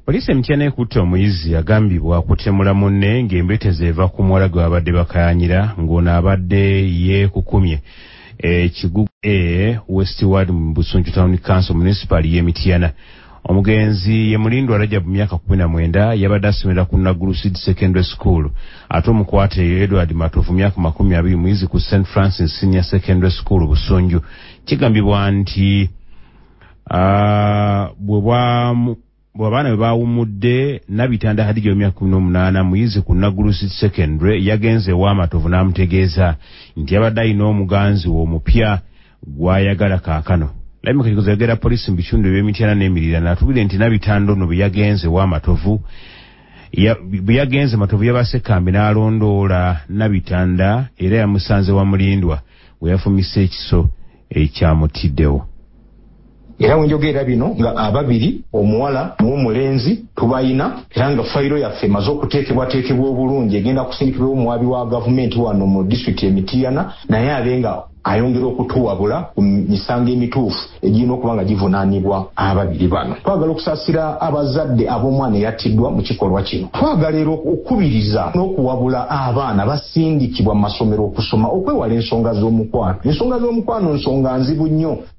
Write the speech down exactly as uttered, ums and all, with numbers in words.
Poliisi Emityana ekutte omuyizi agambibwa kutemula munne ng'embeteze eva ku muwala gwe babadde bakayanira ng'ono abadde yeekukumye ekigugu e Westward mu Busunju Town Council Municipal y'Emityana. Omugenzi ye Mulindwa Rajabu myaka kumi na mwenda yabadde asomera ku Naguru City Secondary School ate omukwate ye Edward Matovu myaka makumi abiri muyizi ku Saint Francis Senior Secondary School Busunju. Kigambibwa nti bwe bwa bw'abaana bwe baawumudde Nabitanda Hadija emyaka kumi n'omunaana muyizi ku Naguru City Secondary yagenze w'Amatovu n'amutegeeza nti yabadde alina omuganzi we omupya gw'ayagala kaakano. Lamika Kikozi yagera poliisi mu bitundu by'Emityana n'Emirira n'atubwira nti Nabitanda ono bwe yagenze w'Amatovu bwe yagenze Matovu yabasse kambi n'alondoola Nabitanda era yamusanze wa Mulindwa we yafumise ekiso ekyamutiddewo. Era wenjogera bino nga ababiri omuwala n'omulenzi tubayina era nga fayiro yaffe emaze okuteekebwateekebwa obulungi egenda kusindikibwa omuwabi wa gavumenti wano mu disitulikiti Emityana naye abenga ayongera okutuwabula ku misango emituufu egirina okuba nga givunaanibwa ababiri bano. Twagala okusaasira abazadde ab'omwana eyattiddwa mu kikolwa kino. Twagala era okukubiriza n'okuwabula abaana basindikibwa mu masomero okusoma okwewala ensonga z'omukwano. Ensonga z'omukwano nsonga nzibu nnyo